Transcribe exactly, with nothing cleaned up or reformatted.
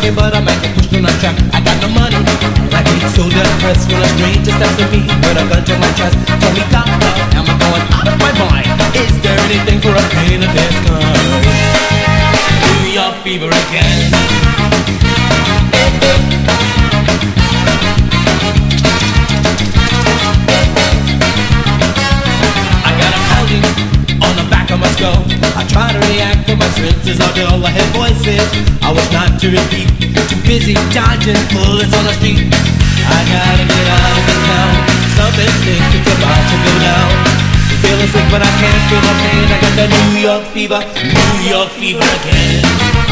me, but I'm acting pushed on a track. I got no money, and I get so depressed when a stranger steps to me with a gun to my chest. Tell me, doctor, am I going out of my mind? Is there anything for a pain of this kind? New York fever again. I got a pounding on the back of my skull. I try to react, but my senses are dull. I hear voices I was not to repeat. Too busy dodging bullets on the street. I gotta get out of this town. Something stinks, it's about to go down. Feeling sick, but I can't feel my pain. I got that New York fever, New York fever again.